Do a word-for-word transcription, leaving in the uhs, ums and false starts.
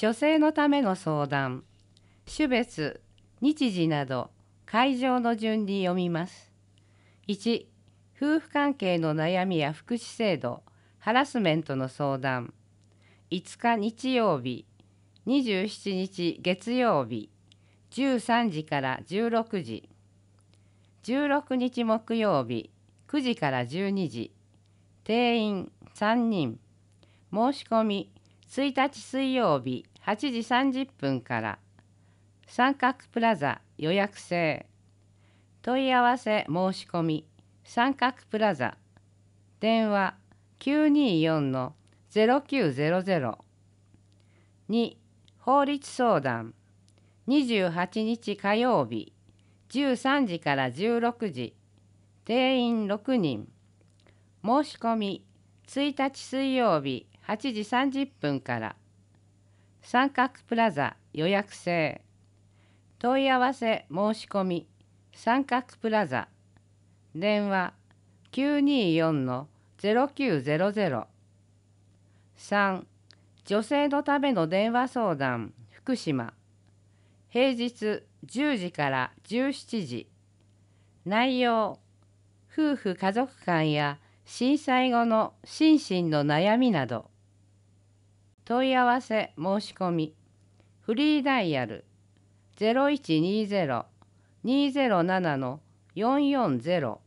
女性のための相談、種別、日時など会場の順に読みます。いち、夫婦関係の悩みや福祉制度、ハラスメントの相談。いつか日曜日、にじゅうしちにち月曜日、じゅうさんじからじゅうろくじ。じゅうろくにち木曜日、くじからじゅうにじ。定員さんにん。申し込みついたち水曜日はちじさんじゅっぷんから。三角プラザ予約制。問い合わせ申し込み三角プラザ。電話きゅうにーよんのゼロきゅうゼロゼロ。に、法律相談。にじゅうはちにち火曜日、じゅうさんじからじゅうろくじ。定員ろくにん。申し込みついたち水曜日はちじさんじゅっぷんから。三角プラザ予約制。問い合わせ申し込み三角プラザ。電話きゅうにーよんのゼロきゅうゼロゼロ。さん、女性のための電話相談福島。平日じゅうじからじゅうしちじ。内容、夫婦家族間や震災後の心身の悩みなど。問い合わせ申し込みフリーダイヤルゼロいちにーゼロ にーゼロななのよんよんゼロ。